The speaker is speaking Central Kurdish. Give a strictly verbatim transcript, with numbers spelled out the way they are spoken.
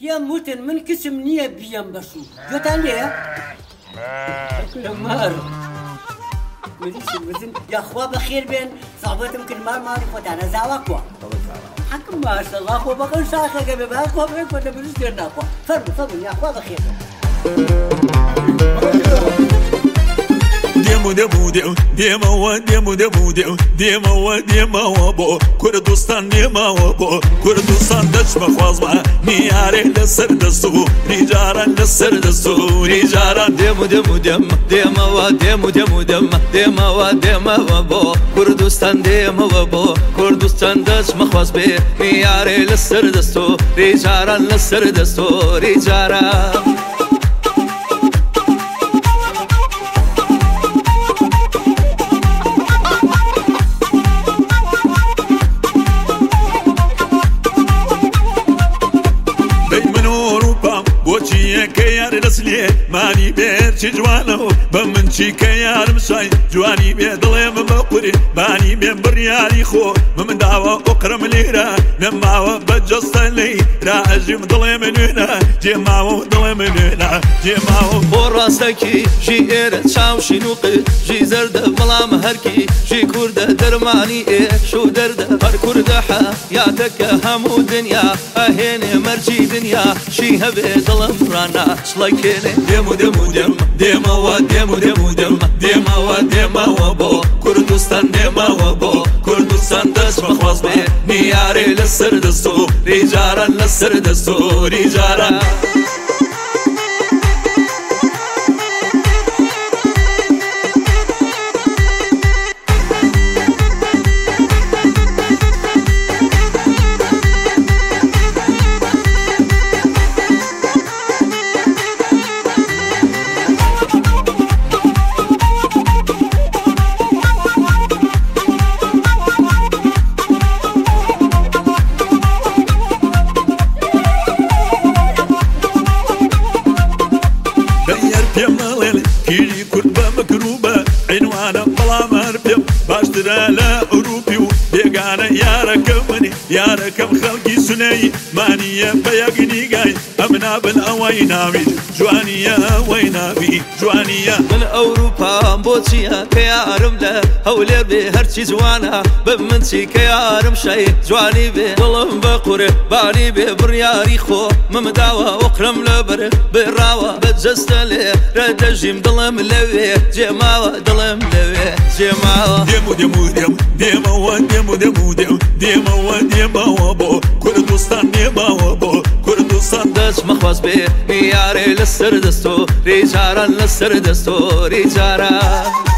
پێم وتن من کچم نییە بیەم بەسوو گوێتان لێیە مار مزن یاخوا بەخێر بێن ساڵبەتم کرد مار ماری خۆتانە زاوا کووە حەکم ماشەڵڵا خۆ بەقەن شاخەکە بێ باش خۆ بێن خۆتە بروست دێن ناخوا فەرمو فەرمو یاخوا بەخێر دێمو دێمو دێم دێمەوە دێمو دێمو دێم دێمەوە دێمەوە بۆ کوردستان دێمەوە بۆ کوردستان دەچمە خوازمە میارێ لەسەر دەستوری جاران لەسەر دەستوری جاران دێمو دێمو دێم دێمەوە دێمو دێمو دێم دێمەوە دێمەوە بۆ کوردستان دێمەوە بۆ کوردستان دەچمە خواز بێ میارێ لەسەر دەستوری جاران لەسەر دەستوری جاران بۆچیەکە یار دەسلێ مانی بێرچی جوانەوە بە من چیکە یارم شای جوانی بێ دڵێم بەقوری بانی بێم بڕیاری خۆ من داوە ئۆقرم لێرە نەماوە بەجەستە لەی را ئەژیم دڵێمە نوێنە جێماوە دڵێمە نوێنە جێماوە بۆ ڕاستەکی ژی ئێرە چاوشی نوقت ژی زەردە بەڵام هەرکی ژی کووردە دەرمانی ئێش و دەردە هەر کووردە حەیاتەکە هەموو دنیا ئەهێنێ مەرجی دنیا شی هەبێ دڵم ڕانا شڵەکێنێ دێمو دێمو دێم دێمەوە دێمو دێمو دێم دێمەوە دێمەوە بۆ کوردستان دێمەوە بۆ کوردستان دەچمە خواز بێ میارێ لەسەر دەستوری جاران لەسەر دەستوری جاران کیژی کورد بە مکروبە عینوانە بەڵام هەر پێم باشترە لە ئەوروپی و بێگانە یارەکە منی یارەکەم خەڵکی سونەی مانیە بە یەکنیگای ئەمنا بن ئەوەی ناوی جوانیە ئەوەی ناوی جوانیە من ئەوروپام بۆچیە کە یارم لە هەولێر بێ هەرچی جوانە بە من چی کە یارم شای جوانی بێ دڵم بە قورێ بانی بێ بڕیاری خۆ ممداوە وەقرم لەبەر بێڕاوە بەجەستە لێ رە دەژیم دڵم لەوێ جێماوە دڵم لەوێ جێماوە دێمو دێمو دێم دێمەوە دێمو دێمو دێم دێمەوە دێمەوە بۆ کوردستان دێمەوە بۆ کوردستان دەچمە خواز بێ میارێ لەسەر دەستوری جاران لەسەر دەستوری جاران